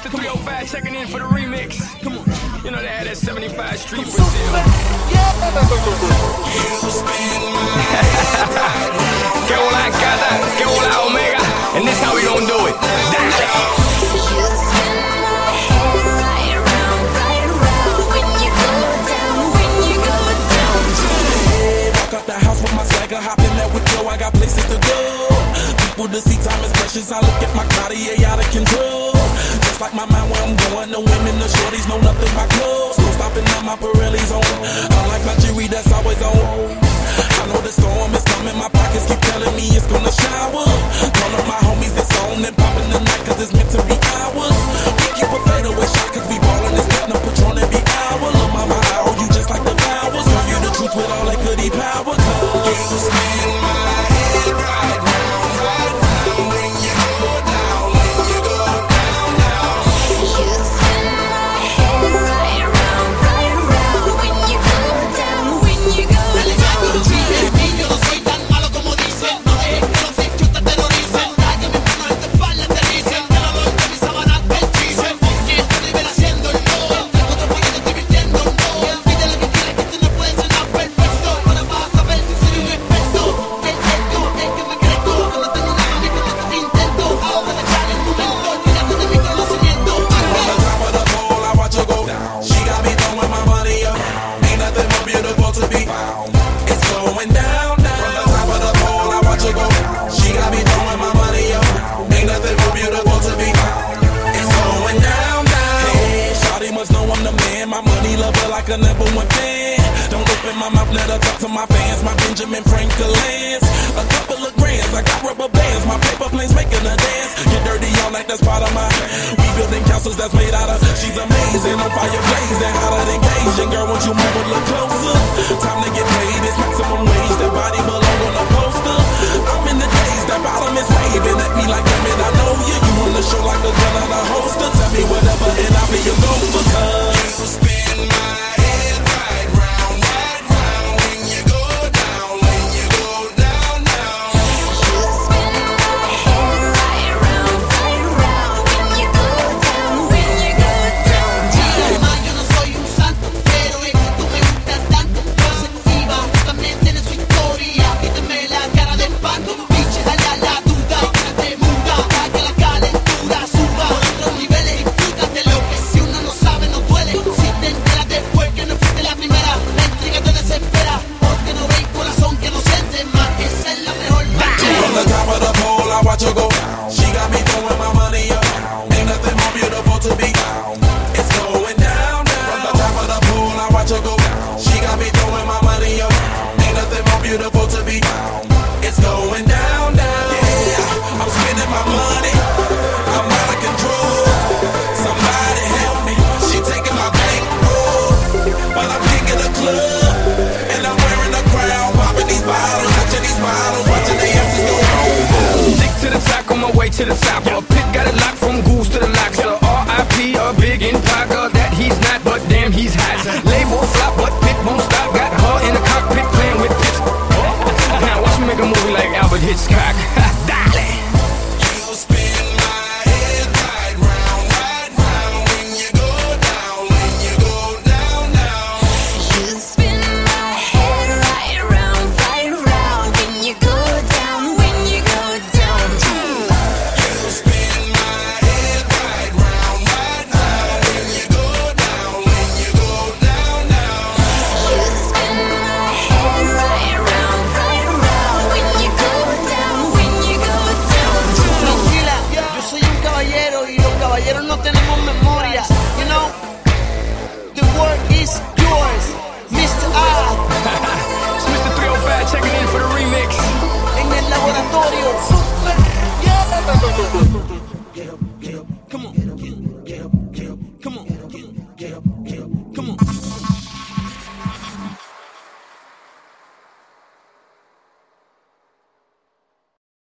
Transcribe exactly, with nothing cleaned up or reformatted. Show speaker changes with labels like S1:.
S1: Mister three oh five checking in for the remix. Come on. You know they had that seventy-five Street
S2: Brazil.
S1: Que hola, Cata, que hola, Omega. And this how we gon' do it.
S2: Hop in that with Joe, I got places to go. People to see, time is precious. I look at my Cartier out of control. Just like my mind where I'm going. The women, the shorties know nothing but clothes. No stopping at my Pirelli's on. Unlike my jewelry that's always on. I know the storm is coming. My pockets keep telling me it's gonna shower. Call up my homies, it's on and popping the night cause it's meant to be ours. We keep a fadeaway shot cause we ballin' this platinum Patron every hour. Lil' mama, I owe you just like the flowers. Girl, you the truth with all that goodie power. You spin my head right round, right round when you go down, when you go down, down.
S3: You spin my head right round, right round when you go down, when you go down.
S4: Yo no soy tan malo como dicen, no es que los hechos te terroricen. Rayo mi mano en tu espalda te dicen, te lo doy de mis sábanas del chisme. Porque te libera haciendo el no, el otro porque te estoy vistiendo no. Pide lo que quieres que tú no puedes sonar perfecto. Ahora vas a saber si soy un experto. El esto es que me crezco, cuando tengo una mami que te intento. Ahora dejar el momento, mirando de mi conocimiento.
S2: From the top of the pole, I watch her go down. She got me throwing my money up. Ain't nothing more beautiful to be found. It's going down, down. From the top of the pole, I watch her go down. She got me throwing my money up. Ain't nothing more beautiful to be found. It's going down, down. Hey, shawty must know I'm the man. My money lover like a number one fan. Don't open my mouth, let her talk to my fans. My Benjamin Franklin's. A couple of grands, I got rubber bands. My paper planes making a dance. Get dirty all night, that's part of my. We building castles that's made out of. She's amazing, on fire blazing, hotter than Cajun. Girl, won't you move a little closer? Time to get paid, it's maximum wage. That body belong on a poster. I'm in the days, that bottom is waving at me like, damn it, I know you. You on the show like a gun on a holster. Tell me whatever and I'll be your gopher. Cause you spin my head right round, right round when you go down, when you go down, down.
S3: You spin my head right round, right round when you go down, when you go down.
S4: Mamá, yo no soy un santo, pero es que tú me gustas tanto. Positiva, también tiene su historia. Quítame la cara de espanto. Biche, dale a la duda, quédate muda. Deja que la calentura suba. Por otros niveles, disfrútate lo que si uno no sabe no duele. Si te enteras después que no fuiste la primera, la intriga te desespera. Porque no veis corazón que no siente más. Esa es la mejor manera.
S2: From the top of the pole, I watch her go down. She got me throwing my money up. Ain't nothing more beautiful to be found. It's going down, down. From the top of the pole, I watch her go down. She got me throwing my money up. Ain't nothing more beautiful to be found. It's going down, down. Yeah, I'm spending my money. I'm out of control. Somebody help me. She taking my bankroll while I'm kicking the club. And I'm wearing a crown, popping these bottles, touching these bottles, watching the asses go home.
S1: Stick to the top, on my way to the top. A pit got it locked from goose to the locks. A R I P, a big empire that he's not, but damn he's hot. Label flop, but pit won't stop. Got her in the cockpit playing with pits. Now watch me make a movie like Albert Hitchcock. Dale.
S2: You spin my head right round, right round when you go down, when you go down, down.
S3: You spin my head right round, right round when you go down, when you go down.
S2: You spin my head right round, right round when you go down, when you go down, down.
S3: You spin my head right round, right round when you go down, when you go down.
S4: Tranquila, yo soy un caballero y los caballeros no tenemos memoria. You know, the word is yours, Mister A.
S1: It's Mister three oh five checking in for the remix.
S4: En el laboratorio. Super, yeah.